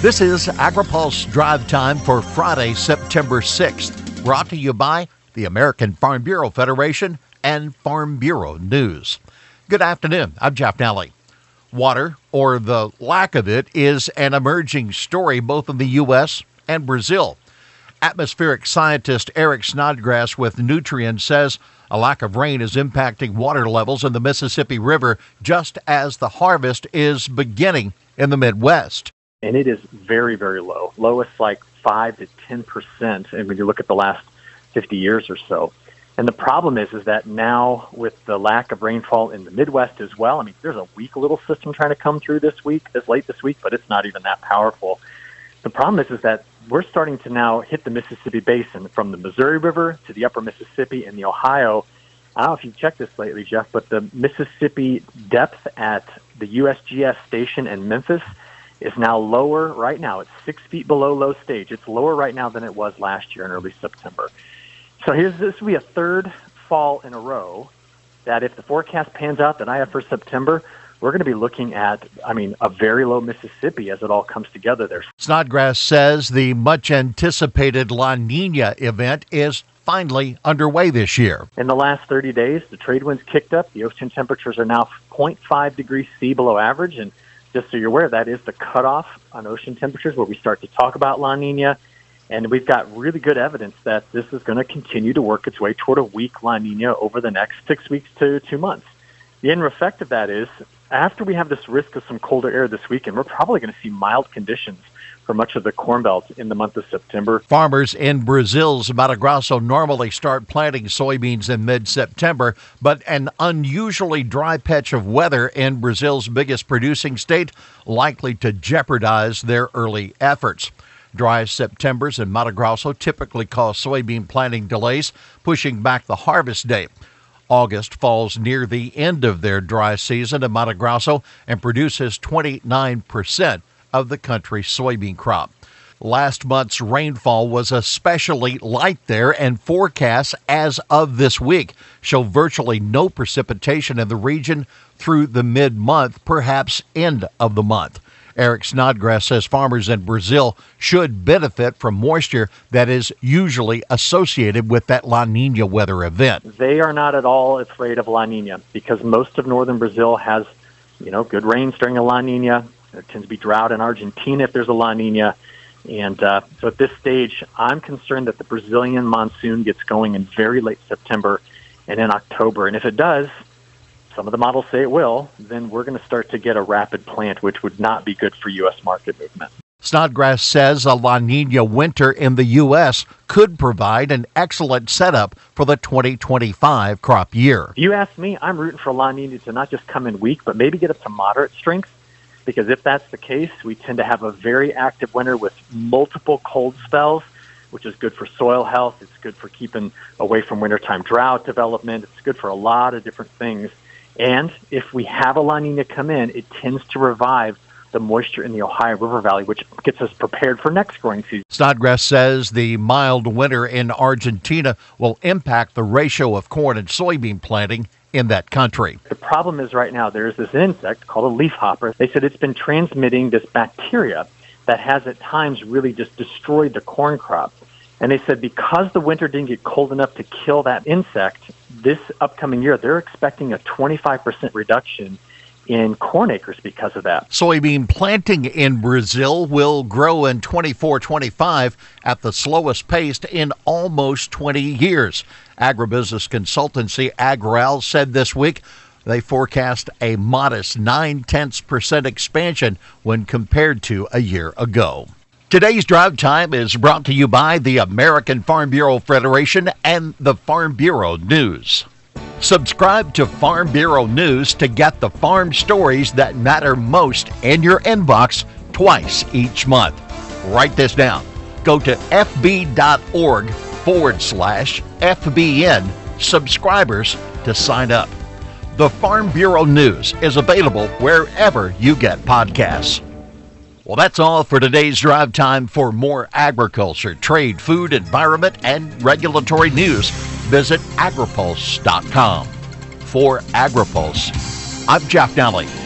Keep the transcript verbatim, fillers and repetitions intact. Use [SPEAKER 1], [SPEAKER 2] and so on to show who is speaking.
[SPEAKER 1] This is AgriPulse Drive Time for Friday, September sixth, brought to you by the American Farm Bureau Federation and Farm Bureau News. Good afternoon. I'm Jeff Nally. Water, or the lack of it, is an emerging story both in the U S and Brazil. Atmospheric scientist Eric Snodgrass with Nutrien says a lack of rain is impacting water levels in the Mississippi River just as the harvest is beginning in the Midwest.
[SPEAKER 2] And it is very, very low. Lowest like five to ten percent. And when you look at the last fifty years or so. And the problem is, is that now with the lack of rainfall in the Midwest as well, I mean, there's a weak little system trying to come through this week, this late this week, but it's not even that powerful. The problem is, is that we're starting to now hit the Mississippi Basin from the Missouri River to the upper Mississippi and the Ohio. I don't know if you've checked this lately, Jeff, but the Mississippi depth at the U S G S station in Memphis is now lower right now. It's six feet below low stage. It's lower right now than it was last year in early September. So here's this will be a third fall in a row that if the forecast pans out that I have for September, we're going to be looking at, I mean, a very low Mississippi as it all comes together there.
[SPEAKER 1] Snodgrass says the much-anticipated La Nina event is finally underway this year.
[SPEAKER 2] In the last thirty days, the trade winds kicked up. The ocean temperatures are now zero point five degrees C below average, and just so you're aware, that is the cutoff on ocean temperatures where we start to talk about La Nina. And we've got really good evidence that this is going to continue to work its way toward a weak La Nina over the next six weeks to two months. The end effect of that is, after we have this risk of some colder air this weekend, we're probably going to see mild conditions for much of the Corn Belt in the month of September.
[SPEAKER 1] Farmers in Brazil's Mato Grosso normally start planting soybeans in mid-September, but an unusually dry patch of weather in Brazil's biggest producing state likely to jeopardize their early efforts. Dry Septembers in Mato Grosso typically cause soybean planting delays, pushing back the harvest date. August falls near the end of their dry season in Mato Grosso and produces twenty-nine percent of the country's soybean crop. Last month's rainfall was especially light there, and forecasts as of this week show virtually no precipitation in the region through the mid-month, perhaps end of the month. Eric Snodgrass says farmers in Brazil should benefit from moisture that is usually associated with that La Nina weather event.
[SPEAKER 2] They are not at all afraid of La Nina because most of northern Brazil has, you know, good rains during a La Nina. There tends to be drought in Argentina if there's a La Nina. And uh, so at this stage, I'm concerned that the Brazilian monsoon gets going in very late September and in October. And if it does, some of the models say it will, then we're going to start to get a rapid plant, which would not be good for U S market movement.
[SPEAKER 1] Snodgrass says a La Nina winter in the U S could provide an excellent setup for the twenty twenty-five crop year.
[SPEAKER 2] If you ask me, I'm rooting for La Nina to not just come in weak, but maybe get up to moderate strength, because if that's the case, we tend to have a very active winter with multiple cold spells, which is good for soil health. It's good for keeping away from wintertime drought development. It's good for a lot of different things. And if we have a La Nina come in, it tends to revive the moisture in the Ohio River Valley, which gets us prepared for next growing season.
[SPEAKER 1] Snodgrass says the mild winter in Argentina will impact the ratio of corn and soybean planting in that country.
[SPEAKER 2] The problem is right now there's this insect called a leafhopper. They said it's been transmitting this bacteria that has at times really just destroyed the corn crop. And they said because the winter didn't get cold enough to kill that insect, this upcoming year, they're expecting a twenty-five percent reduction in corn acres because of that.
[SPEAKER 1] Soybean planting in Brazil will grow in twenty-four twenty-five at the slowest pace in almost twenty years. Agribusiness consultancy Agral said this week they forecast a modest nine-tenths percent expansion when compared to a year ago. Today's Drive Time is brought to you by the American Farm Bureau Federation and the Farm Bureau News. Subscribe to Farm Bureau News to get the farm stories that matter most in your inbox twice each month. Write this down. Go to fb.org forward slash FBN subscribers to sign up. The Farm Bureau News is available wherever you get podcasts. Well, that's all for today's Drive Time. For more agriculture, trade, food, environment, and regulatory news, visit agripulse dot com. For AgriPulse, I'm Jeff Nally.